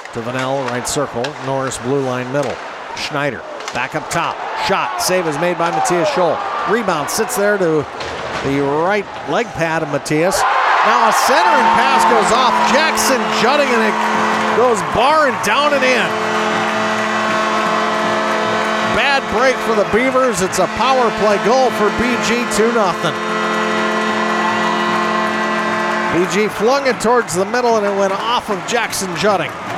to Vanell, right circle. Norris, blue line, middle. Schneider, back up top. Shot. Save is made by Matthias Scholl. Rebound sits there to the right leg pad of Matthias. Now a centering pass goes off. Jackson jutting, and it goes bar and down and in. Bad break for the Beavers. It's a power play goal for BG, 2-0. BG flung it towards the middle, and it went off of Jackson jutting.